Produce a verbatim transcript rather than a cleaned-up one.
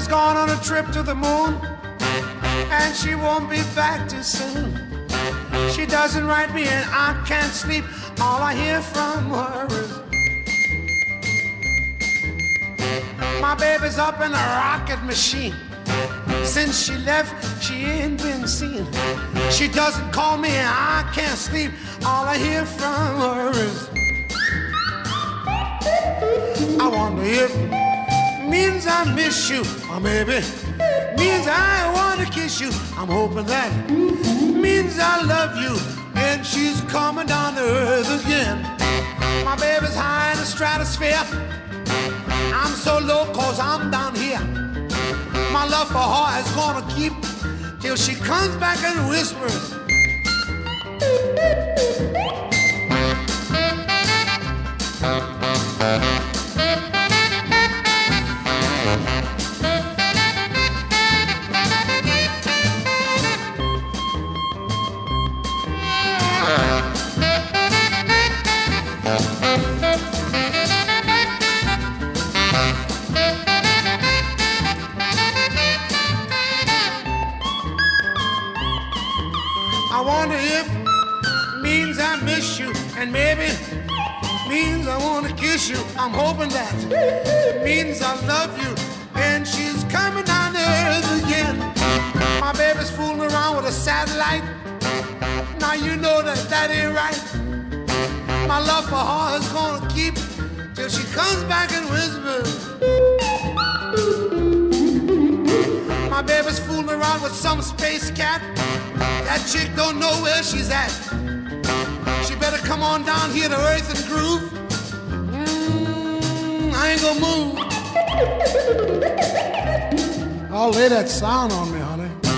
has gone on a trip to the moon, and she won't be back too soon. She doesn't write me and I can't sleep. All I hear from her is my baby's up in a rocket machine. Since she left, she ain't been seen. She doesn't call me and I can't sleep. All I hear from her is I wonder if it means I miss you, or maybe means I want to kiss you. I'm hoping that means I love you, and she's coming down to earth again. My baby's high in the stratosphere. I'm so low cause I'm down here. My love for her is gonna keep till she comes back and whispers. I wonder if it means I miss you, and maybe means I want to kiss you. I'm hoping that it means I love you, and she's coming down to earth again. My baby's fooling around with a satellite. Now you know that that ain't right. My love for her is gonna keep till she comes back and whispers. My baby's fooling around with some space cat. That chick don't know where she's at. She better come on down here to earth and groove. Mm, I ain't gonna move. I'll lay that sound on me, honey.